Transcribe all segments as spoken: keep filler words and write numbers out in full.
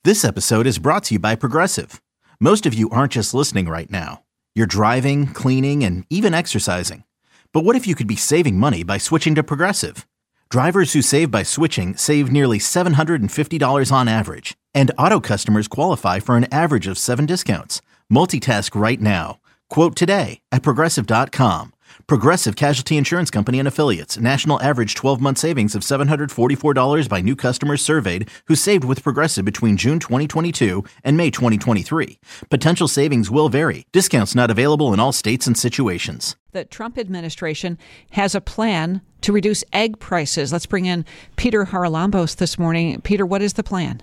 This episode is brought to you by Progressive. Most of you aren't just listening right now. You're driving, cleaning, and even exercising. But what if you could be saving money by switching to Progressive? Drivers who save by switching save nearly seven hundred fifty dollars on average. And auto customers qualify for an average of seven discounts. Multitask right now. Quote today at Progressive dot com. Progressive Casualty Insurance Company and Affiliates. National average twelve-month savings of seven hundred forty-four dollars by new customers surveyed who saved with Progressive between June twenty twenty-two and May twenty twenty-three. Potential savings will vary. Discounts not available in all states and situations. The Trump administration has a plan to reduce egg prices. Let's bring in Peter Haralambos this morning. Peter, what is the plan?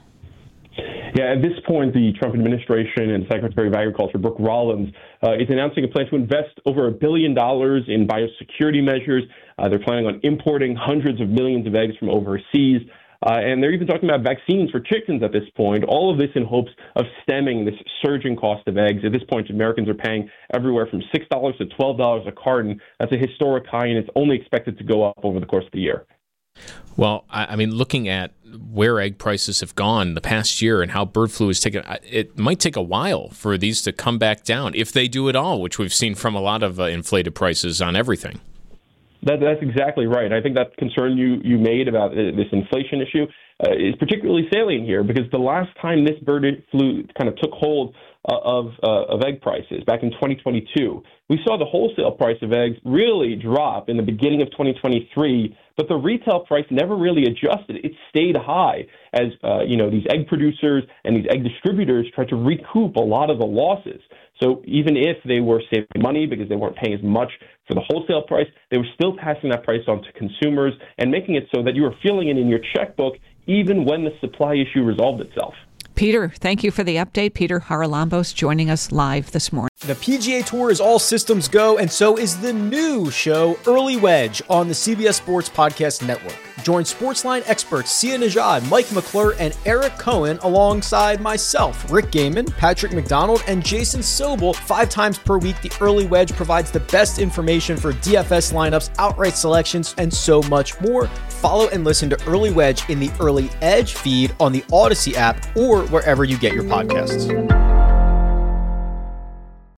Yeah, at this point, the Trump administration and Secretary of Agriculture Brooke Rollins uh, is announcing a plan to invest over a billion dollars in biosecurity measures. Uh, they're planning on importing hundreds of millions of eggs from overseas. Uh, and they're even talking about vaccines for chickens at this point, all of this in hopes of stemming this surging cost of eggs. At this point, Americans are paying everywhere from six dollars to twelve dollars a carton. That's a historic high, and it's only expected to go up over the course of the year. Well, I mean, looking at where egg prices have gone the past year and how bird flu has taken, it might take a while for these to come back down, if they do at all, which we've seen from a lot of uh, inflated prices on everything. That, that's exactly right. I think that concern you, you made about this inflation issue uh, is particularly salient here, because the last time this bird flu kind of took hold uh, of uh, of egg prices back in twenty twenty-two, we saw the wholesale price of eggs really drop in the beginning of twenty twenty-three, but the retail price never really adjusted. It stayed high as uh, you know these egg producers and these egg distributors tried to recoup a lot of the losses. So even if they were saving money because they weren't paying as much for the wholesale price, they were still passing that price on to consumers and making it so that you were feeling it in your checkbook even when the supply issue resolved itself. Peter, thank you for the update. Peter Haralambos joining us live this morning. The P G A Tour is all systems go, and so is the new show, Early Wedge, on the C B S Sports Podcast Network. Join Sportsline experts Sia Nejad, Mike McClure, and Eric Cohen alongside myself, Rick Gaiman, Patrick McDonald, and Jason Sobel. Five times per week, the Early Wedge provides the best information for D F S lineups, outright selections, and so much more. Follow and listen to Early Wedge in the Early Edge feed on the Odyssey app or wherever you get your podcasts.